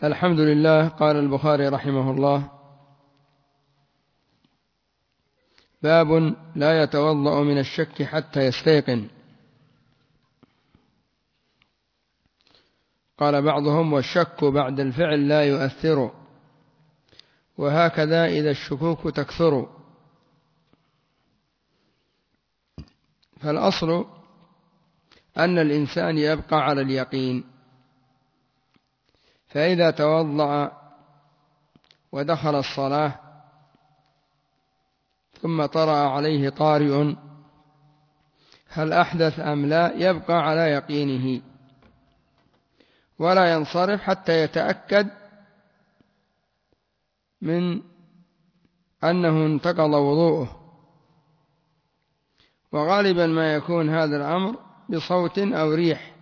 الحمد لله. قال البخاري رحمه الله: باب لا يتوضأ من الشك حتى يستيقن. قال بعضهم: والشك بعد الفعل لا يؤثر، وهكذا إذا الشكوك تكثر. فالأصل أن الإنسان يبقى على اليقين، فإذا توضأ ودخل الصلاة ثم طرأ عليه طارئ هل أحدث أم لا، يبقى على يقينه ولا ينصرف حتى يتأكد من أنه انتقض وضوءه. وغالبا ما يكون هذا الأمر بصوت أو ريح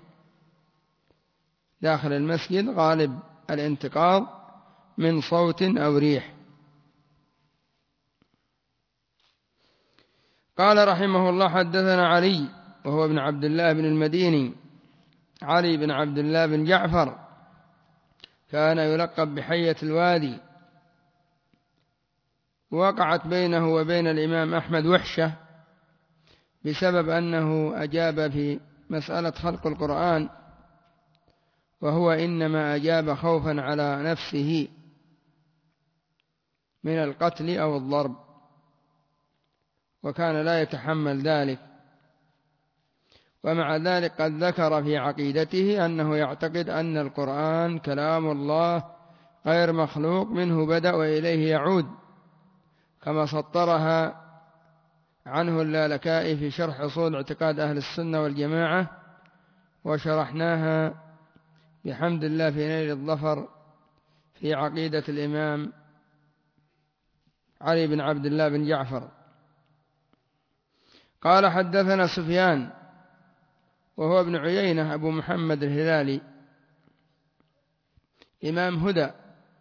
داخل المسجد، غالب الانتقاض من صوت أو ريح. قال رحمه الله: حدثنا علي وهو ابن عبد الله بن المديني، علي بن عبد الله بن جعفر، كان يلقب بحية الوادي، وقعت بينه وبين الإمام أحمد وحشة بسبب أنه أجاب في مسألة خلق القرآن، وهو إنما أجاب خوفا على نفسه من القتل أو الضرب، وكان لا يتحمل ذلك. ومع ذلك قد ذكر في عقيدته أنه يعتقد أن القرآن كلام الله غير مخلوق، منه بدأ وإليه يعود، كما سطرها عنه اللالكائي في شرح أصول اعتقاد أهل السنة والجماعة، وشرحناها بحمد الله في نيل الظفر في عقيدة الإمام علي بن عبد الله بن جعفر. قال: حدثنا سفيان وهو ابن عيينة أبو محمد الهلالي، إمام هدى،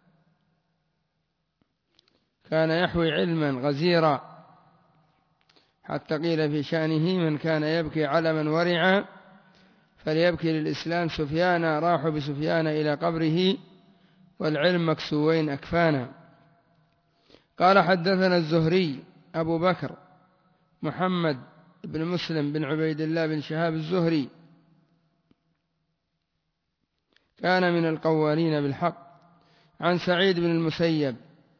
كان يحوي علما غزيرا، حتى قيل في شأنه: من كان يبكي علما ورعا فليبكي للإسلام سفيانا، راحوا بسفيان إلى قبره والعلم مكسوين أكفانا. قال: حدثنا الزهري أبو بكر محمد بن مسلم بن عبيد الله بن شهاب الزهري، كان من القوالين بالحق، عن سعيد بن المسيب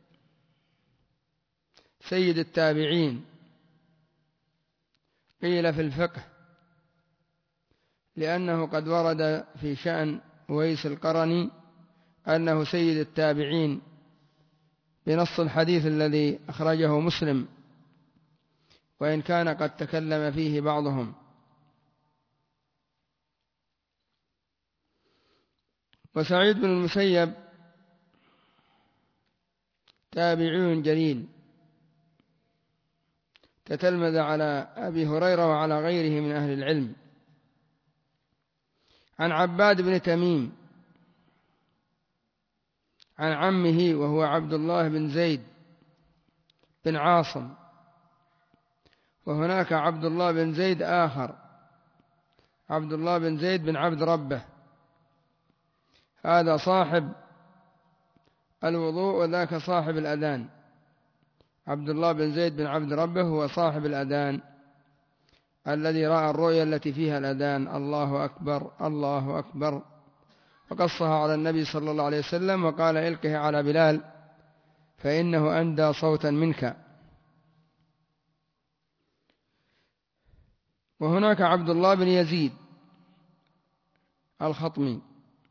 سيد التابعين، قيل في الفقه، لأنه قد ورد في شأن أويس القرني أنه سيد التابعين بنص الحديث الذي أخرجه مسلم، وإن كان قد تكلم فيه بعضهم. وسعيد بن المسيب تابعي جليل، تتلمذ على أبي هريرة وعلى غيره من أهل العلم. عن عباد بن تميم عن عمه وهو عبد الله بن زيد بن عاصم، وهناك عبد الله بن زيد آخر، عبد الله بن زيد بن عبد ربه، هذا صاحب الوضوء وذاك صاحب الأذان. عبد الله بن زيد بن عبد ربه هو صاحب الأذان الذي رأى الرؤيا التي فيها الأذان: الله أكبر الله أكبر، وقصها على النبي صلى الله عليه وسلم، وقال: إلقه على بلال فإنه أندى صوتا منك. وهناك عبد الله بن يزيد الخطمي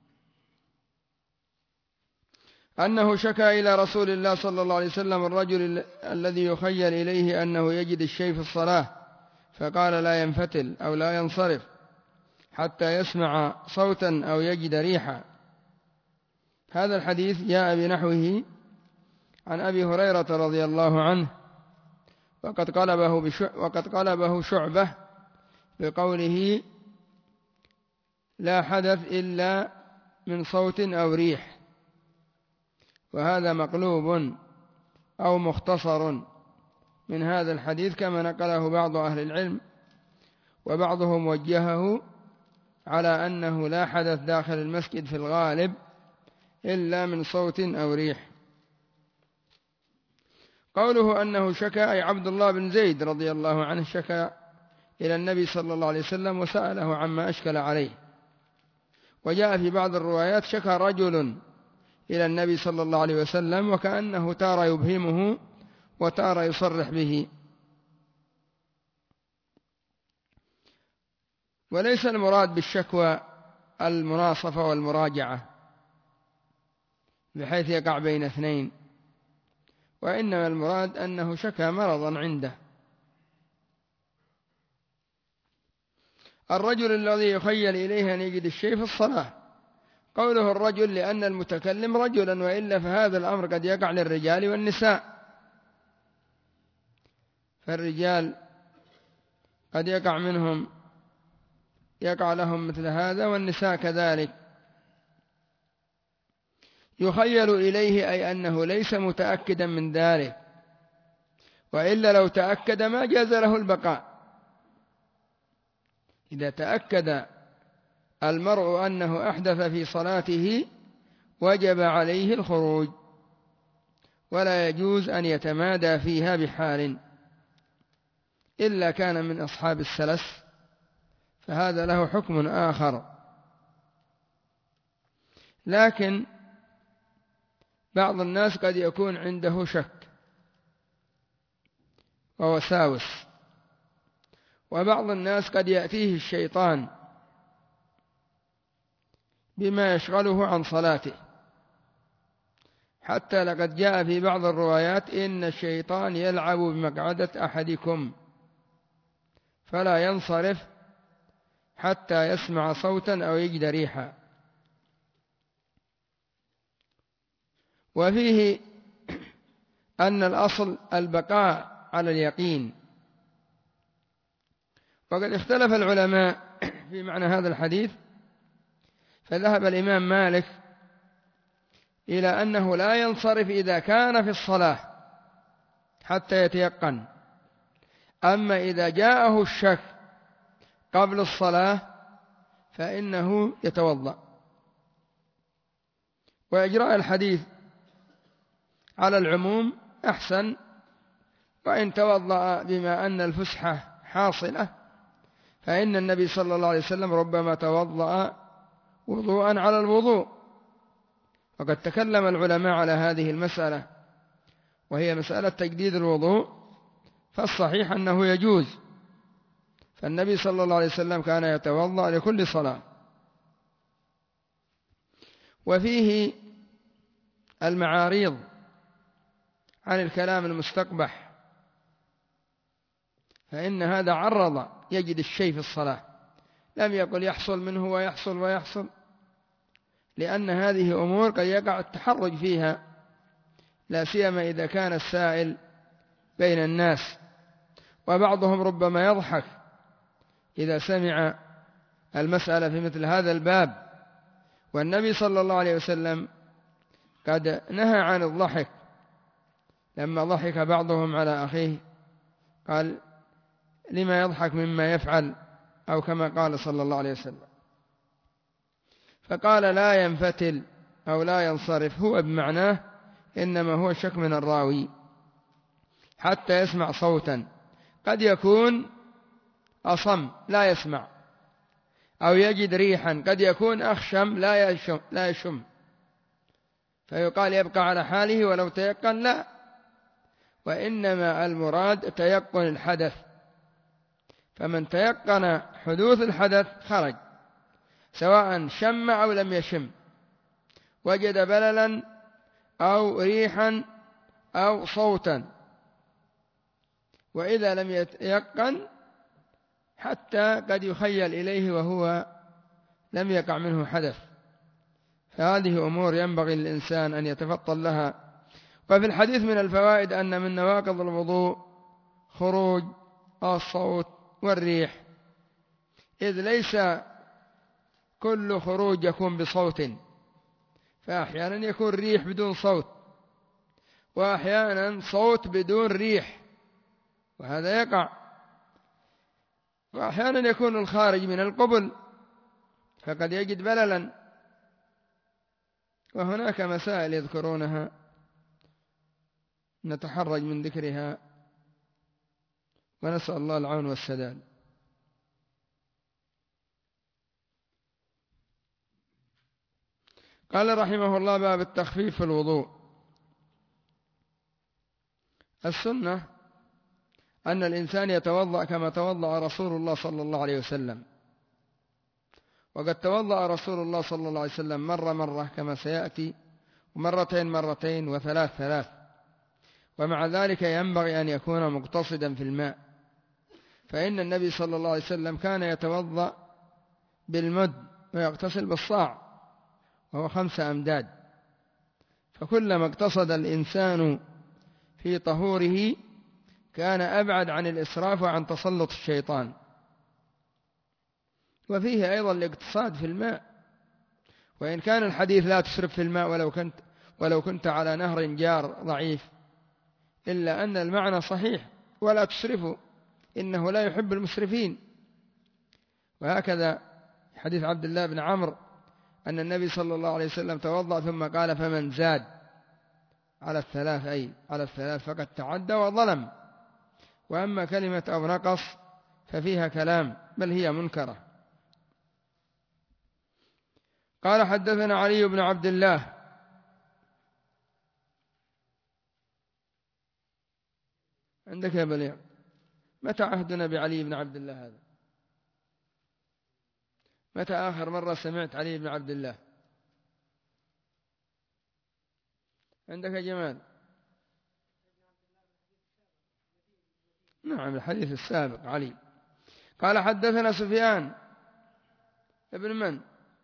أنه شكى إلى رسول الله صلى الله عليه وسلم الرجل الذي يخيل إليه أنه يجد الشيء في الصلاة، فقال: لا ينفتل أو لا ينصرف حتى يسمع صوتا أو يجد ريحا. هذا الحديث جاء بنحوه عن أبي هريرة رضي الله عنه، وقد قلبه شعبة بقوله: لا حدث إلا من صوت أو ريح، وهذا مقلوب أو مختصر من هذا الحديث كما نقله بعض أهل العلم، وبعضهم وجهه على أنه لا حدث داخل المسجد في الغالب إلا من صوت أو ريح. قوله أنه شكى أي عبد الله بن زيد رضي الله عنه شكى إلى النبي صلى الله عليه وسلم وسأله عما أشكل عليه. وجاء في بعض الروايات شكى رجل إلى النبي صلى الله عليه وسلم، وكأنه تارة يبهمه وتارة يصرح به. وليس المراد بالشكوى المناصفة والمراجعة بحيث يقع بين اثنين، وإنما المراد أنه شكى مرضا عنده. الرجل الذي يخيل إليه أن يجد الشيء في الصلاة، قوله الرجل لأن المتكلم رجلا، وإلا فهذا الأمر قد يقع للرجال والنساء، فالرجال قد يقع لهم مثل هذا، والنساء كذلك. يخيل إليه أي أنه ليس متأكدا من ذلك، وإلا لو تأكد ما جاز له البقاء. إذا تأكد المرء أنه أحدث في صلاته وجب عليه الخروج، ولا يجوز أن يتمادى فيها بحال، إلا كان من أصحاب السلس فهذا له حكم آخر. لكن بعض الناس قد يكون عنده شك ووساوس، وبعض الناس قد يأتيه الشيطان بما يشغله عن صلاته، حتى لقد جاء في بعض الروايات إن الشيطان يلعب بمقعدة أحدكم فلا ينصرف حتى يسمع صوتا أو يجد ريحا. وفيه أن الأصل البقاء على اليقين. وقد اختلف العلماء في معنى هذا الحديث، فذهب الإمام مالك إلى أنه لا ينصرف إذا كان في الصلاة حتى يتيقن، أما إذا جاءه الشك قبل الصلاة فإنه يتوضأ. وإجراء الحديث على العموم أحسن، وإن توضأ بما أن الفسحة حاصلة، فإن النبي صلى الله عليه وسلم ربما توضأ وضوءا على الوضوء. وقد تكلم العلماء على هذه المسألة، وهي مسألة تجديد الوضوء، فالصحيح أنه يجوز، فالنبي صلى الله عليه وسلم كان يتوضأ لكل صلاة. وفيه المعاريض عن الكلام المستقبح، فإن هذا عرض يجد الشيء في الصلاة، لم يقل يحصل منه ويحصل ويحصل، لأن هذه أمور قد يقع التحرج فيها، لا سيما إذا كان السائل بين الناس، وبعضهم ربما يضحك إذا سمع المسألة في مثل هذا الباب. والنبي صلى الله عليه وسلم قد نهى عن الضحك، لما ضحك بعضهم على أخيه قال لما يضحك مما يفعل، أو كما قال صلى الله عليه وسلم، فقال لا ينفتل أو لا ينصرف، هو بمعناه إنما هو شك من الراوي حتى يسمع صوتا، قد يكون أصم لا يسمع، أو يجد ريحا، قد يكون أخشم لا يشم، فيقال يبقى على حاله ولو تيقن، لا، وإنما المراد تيقن الحدث، فمن تيقن حدوث الحدث خرج، سواء شم أو لم يشم، وجد بللا أو ريحا أو صوتا. وإذا لم يتيقن حتى قد يخيل إليه وهو لم يقع منه حدث، فهذه أمور ينبغي للإنسان أن يتفطن لها. وفي الحديث من الفوائد أن من نواقض الوضوء خروج الصوت والريح، إذ ليس كل خروج يكون بصوت، فأحيانا يكون ريح بدون صوت، وأحيانا صوت بدون ريح، وهذا يقع. وأحيانا يكون الخارج من القبل، فقد يجد بللا وهناك مسائل يذكرونها نتحرج من ذكرها، ونسأل الله العون والسداد. قال رحمه الله: باب التخفيف في الوضوء. السنة أن الإنسان يتوضأ كما توضأ رسول الله صلى الله عليه وسلم، وقد توضأ رسول الله صلى الله عليه وسلم مرة كما سيأتي، ومرتين وثلاث، ومع ذلك ينبغي أن يكون مقتصدا في الماء، فإن النبي صلى الله عليه وسلم كان يتوضأ بالمد ويغتسل بالصاع، وهو 5 أمداد، فكلما اقتصد الإنسان في طهوره كان أبعد عن الإسراف وعن تسلط الشيطان. وفيه أيضا الاقتصاد في الماء، وإن كان الحديث لا تسرف في الماء ولو كنت على نهر جار ضعيف، إلا أن المعنى صحيح: ولا تسرفوا إنه لا يحب المسرفين. وهكذا حديث عبد الله بن عمرو أن النبي صلى الله عليه وسلم توضأ ثم قال: فمن زاد على 3 أي على 3 فقد تعدى وظلم. وأما كلمة أو نقص ففيها كلام، بل هي منكرة. قال: حدثنا علي بن عبد الله عندك يا بليغ، متى عهدنا بعلي بن عبد الله هذا؟ متى آخر مرة سمعت علي بن عبد الله؟ عندك يا جمال؟ نعم، الحديث السابق علي. قال: حدثنا سفيان ابن من؟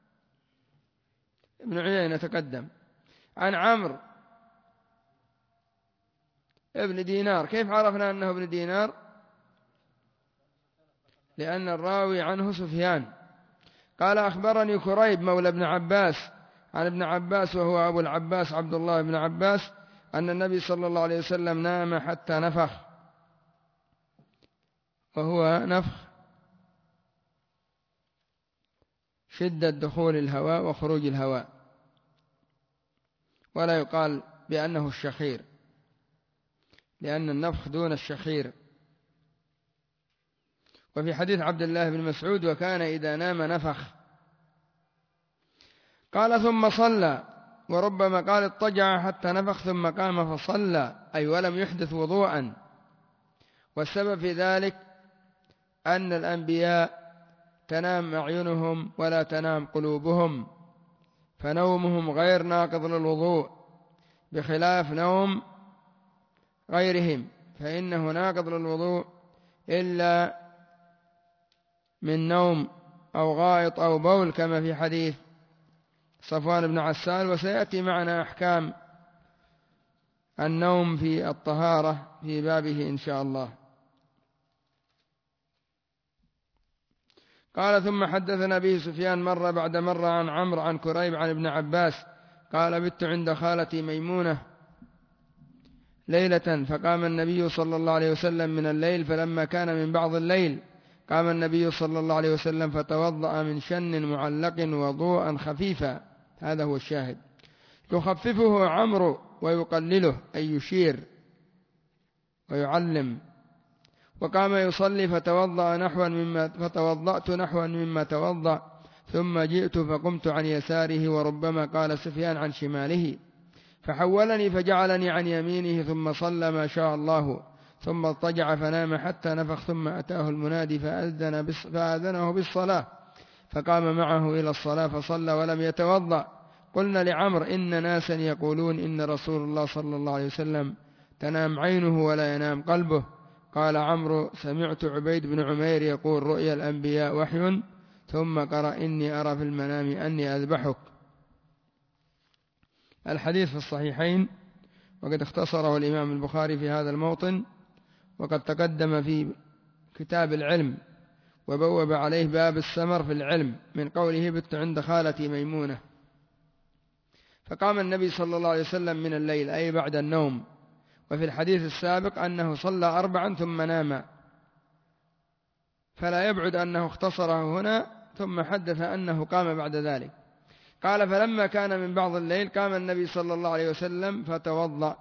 ابن عيينة تقدم، عن عمرو ابن دينار. كيف عرفنا أنه ابن دينار؟ لأن الراوي عنه سفيان. قال: أخبرني كريب مولى ابن عباس عن ابن عباس وهو أبو العباس عبد الله بن عباس أن النبي صلى الله عليه وسلم نام حتى نفخ، وهو نفخ شدة دخول الهواء وخروج الهواء، ولا يقال بأنه الشخير، لأن النفخ دون الشخير. وفي حديث عبد الله بن مسعود: وكان إذا نام نفخ. قال: ثم صلى، وربما قال: اضطجع حتى نفخ ثم قام فصلى، أي ولم يحدث وضوءا. والسبب في ذلك أن الأنبياء تنام أعينهم ولا تنام قلوبهم، فنومهم غير ناقض للوضوء، بخلاف نوم غيرهم فإنه ناقض للوضوء إلا من نوم أو غائط أو بول، كما في حديث صفوان بن عسال. وسيأتي معنا أحكام النوم في الطهارة في بابه إن شاء الله. قال: ثم حدثنا به سفيان مرة بعد مرة عن عمرو عن كريب عن ابن عباس قال: بت عند خالتي ميمونة ليلة، فقام النبي صلى الله عليه وسلم من الليل، فلما كان من بعض الليل قام النبي صلى الله عليه وسلم فتوضأ من شن معلق وضوءا خفيفا. هذا هو الشاهد. يخففه عمرو ويقلله، أي يشير ويعلم. وقام يصلي فتوضأت نحوا مما توضأ، ثم جئت فقمت عن يساره، وربما قال سفيان عن شماله، فحولني فجعلني عن يمينه، ثم صلى ما شاء الله، ثم اضطجع فنام حتى نفخ، ثم أتاه المنادي فآذنه بالصلاة، فقام معه إلى الصلاة فصلى ولم يتوضأ. قلنا لعمر: إن ناسا يقولون إن رسول الله صلى الله عليه وسلم تنام عينه ولا ينام قلبه. قال عمرو: سمعت عبيد بن عمير يقول: رؤيا الأنبياء وحي، ثم قرأ: إني أرى في المنام أني أذبحك. الحديث في الصحيحين، وقد اختصره الإمام البخاري في هذا الموطن، وقد تقدم في كتاب العلم وبوب عليه باب السمر في العلم من قوله: بت عند خالتي ميمونة. فقام النبي صلى الله عليه وسلم من الليل، أي بعد النوم. وفي الحديث السابق أنه صلى 4 ثم نام، فلا يبعد أنه اختصره هنا ثم حدث أنه قام بعد ذلك. قال فلما كان من بعض الليل قام النبي صلى الله عليه وسلم فتوضأ،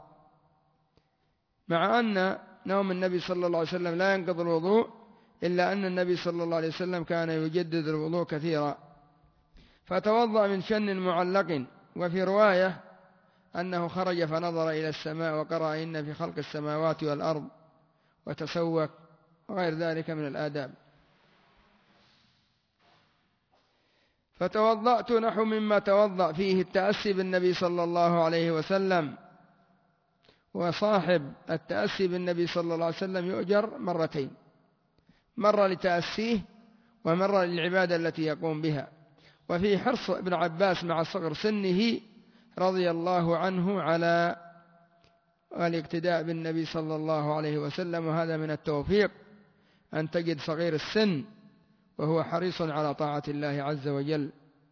مع أن نوم النبي صلى الله عليه وسلم لا ينقض الوضوء، إلا أن النبي صلى الله عليه وسلم كان يجدد الوضوء كثيرا، فتوضأ من شن معلق. وفي رواية أنه خرج فنظر إلى السماء وقرأ إن في خلق السماوات والأرض وتسوق وغير ذلك من الآداب. فتوضأت نحو مما توضأ فيه التأسي بالنبي صلى الله عليه وسلم، وصاحب التأسي بالنبي صلى الله عليه وسلم يؤجر مرتين، مرة لتأسيه ومرة للعبادة التي يقوم بها. وفي حرص ابن عباس مع صغر سنه رضي الله عنه على الاقتداء بالنبي صلى الله عليه وسلم، وهذا من التوفيق أن تجد صغير السن وهو حريص على طاعة الله عز وجل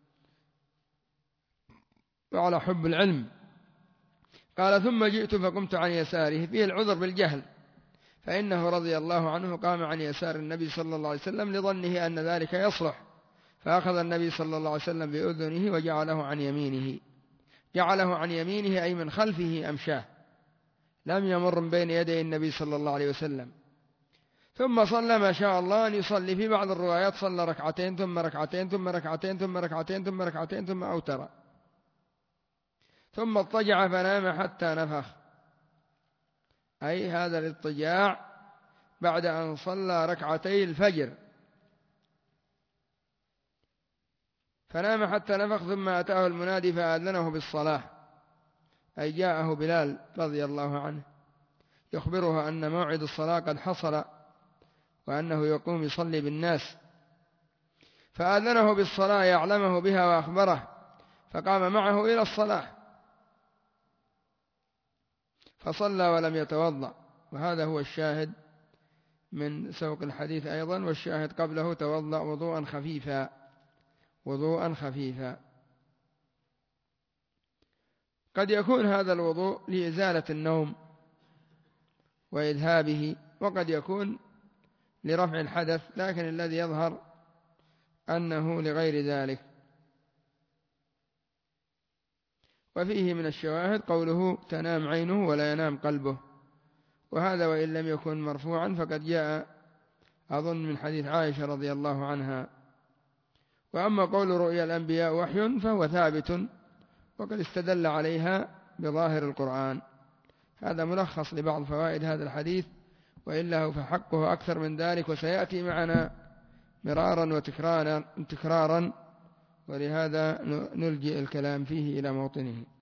وعلى حب العلم. قال ثم جئت فقمت عن يساره، فيه العذر بالجهل، فإنه رضي الله عنه قام عن يسار النبي صلى الله عليه وسلم لظنه أن ذلك يصلح، فأخذ النبي صلى الله عليه وسلم بأذنه وجعله عن يمينه. جعله عن يمينه أي من خلفه أمشاه، لم يمر من بين يدي النبي صلى الله عليه وسلم. ثم صلى ما شاء الله أن يصلي، في بعض الروايات صلى ركعتين ثم ركعتين ثم ركعتين ثم ركعتين ثم ركعتين ثم أوتر، ثم اضطجع فنام حتى نفخ، أي هذا الاضطجاع بعد أن صلى ركعتي الفجر، فنام حتى نفخ. ثم أتاه المنادي فآذنه بالصلاة، أي جاءه بلال رضي الله عنه يخبره أن موعد الصلاة قد حصل وأنه يقوم يصلي بالناس، فآذنه بالصلاة يعلمه بها وأخبره، فقام معه إلى الصلاة فصلى ولم يتوضأ. وهذا هو الشاهد من سوق الحديث أيضا، والشاهد قبله توضأ وضوءا خفيفا، وضوءا خفيفا. قد يكون هذا الوضوء لإزالة النوم وإذهابه، وقد يكون لرفع الحدث، لكن الذي يظهر أنه لغير ذلك. وفيه من الشواهد قوله تنام عينه ولا ينام قلبه، وهذا وإن لم يكن مرفوعا فقد جاء أظن من حديث عائشة رضي الله عنها. وأما قول رؤيا الأنبياء وحي فهو ثابت، وقد استدل عليها بظاهر القرآن. هذا ملخص لبعض فوائد هذا الحديث، وإلا فحقه أكثر من ذلك، وسيأتي معنا مرارا وتكرارا، ولهذا نلجئ الكلام فيه إلى موطنه.